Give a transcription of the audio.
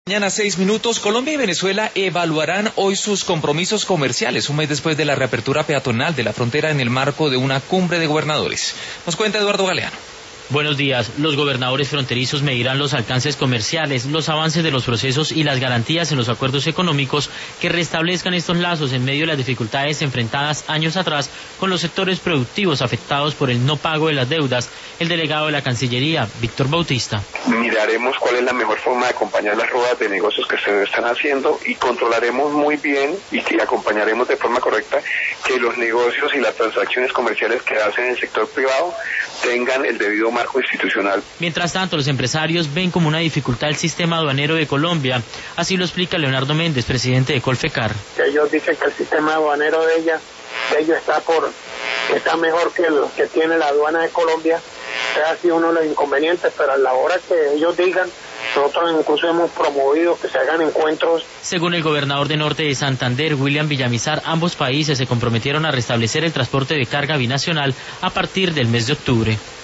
Mañana 6 minutos, Colombia y Venezuela evaluarán hoy sus compromisos comerciales, un mes después de la reapertura peatonal de la frontera en el marco de una cumbre de gobernadores. Nos cuenta Eduardo Galeano. Buenos días. Los gobernadores fronterizos medirán los alcances comerciales, los avances de los procesos y las garantías en los acuerdos económicos que restablezcan estos lazos en medio de las dificultades enfrentadas años atrás con los sectores productivos afectados por el no pago de las deudas. El delegado de la Cancillería, Víctor Bautista. Miraremos cuál es la mejor forma de acompañar las ruedas de negocios que se están haciendo y controlaremos muy bien y que acompañaremos de forma correcta que los negocios y las transacciones comerciales que hacen el sector privado tengan el debido marco institucional. Mientras tanto, los empresarios ven como una dificultad el sistema aduanero de Colombia. Así lo explica Leonardo Méndez, presidente de Colfecar. Ellos dicen que el sistema aduanero de ellos está mejor que el que tiene la aduana de Colombia. Ha sido uno de los inconvenientes, pero a la hora que ellos digan, nosotros incluso hemos promovido que se hagan encuentros. Según el gobernador de Norte de Santander, William Villamizar, ambos países se comprometieron a restablecer el transporte de carga binacional a partir del mes de octubre.